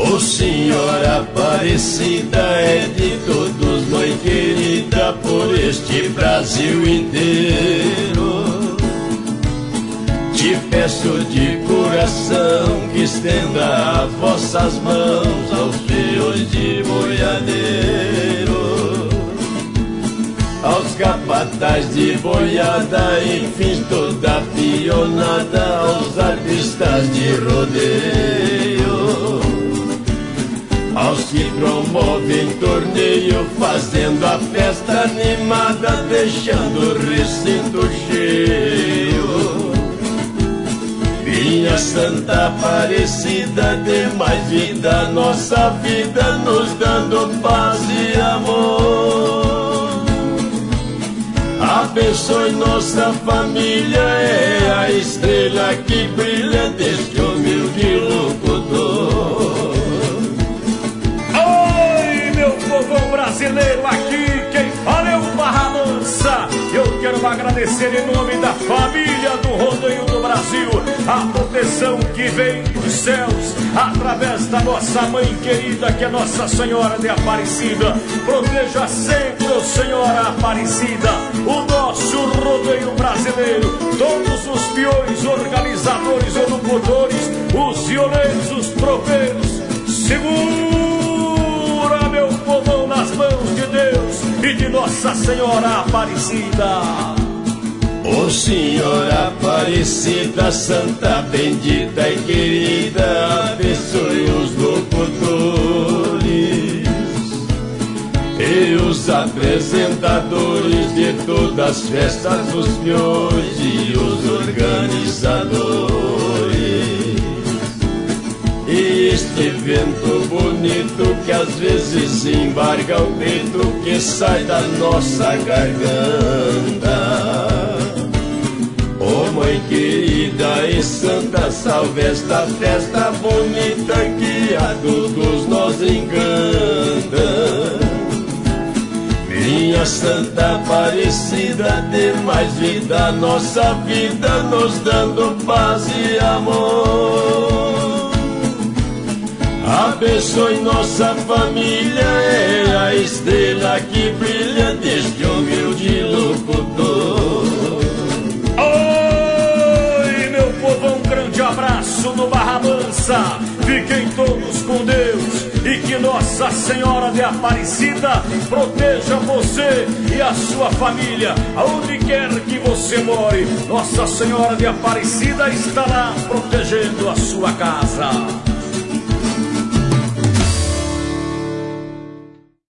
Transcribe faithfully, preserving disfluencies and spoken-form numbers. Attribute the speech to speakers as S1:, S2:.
S1: Ô Senhora Aparecida, é de todos, mãe querida, por este Brasil inteiro. Te peço de coração que estenda as vossas mãos aos peões de boiadeiro, aos capatazes de boiada, enfim toda a pionada, aos artistas de rodeio, aos que promovem torneio, fazendo a festa animada, deixando o recinto cheio. Minha Santa Aparecida, dê mais vida à nossa vida, nos dando paz e amor. Abençoe nossa família, é a estrela que brilha deste humilde locutor.
S2: Oi, meu povão brasileiro, aqui quem fala é o Barra Mansa. Eu quero agradecer em nome da família do Rodeio do Brasil a proteção que vem dos céus através da nossa mãe querida, que é Nossa Senhora de Aparecida. Proteja sempre, ó Senhora Aparecida, o nosso rodeio brasileiro, todos os peões, organizadores e locutores, os violeiros, os tropeiros. Segura, meu povão, nas mãos de Deus e de Nossa Senhora Aparecida.
S1: Ô Senhora Aparecida, Santa, bendita e querida, abençoe os locutores e os apresentadores de todas as festas, os peões e os organizadores. E este vento bonito que às vezes embarga o peito, que sai da nossa garganta. Ô Mãe querida e santa, salve esta festa bonita que a todos nós encanta. Minha Santa Aparecida, dê mais vida à nossa vida, nos dando paz e amor. Abençoe nossa família, é a estrela que brilha deste humilde locutor.
S2: Oi, meu povo, um grande abraço no Barra Mansa. Fiquem todos com Deus e que Nossa Senhora de Aparecida proteja você e a sua família, aonde quer que você more. Nossa Senhora de Aparecida estará protegendo a sua casa.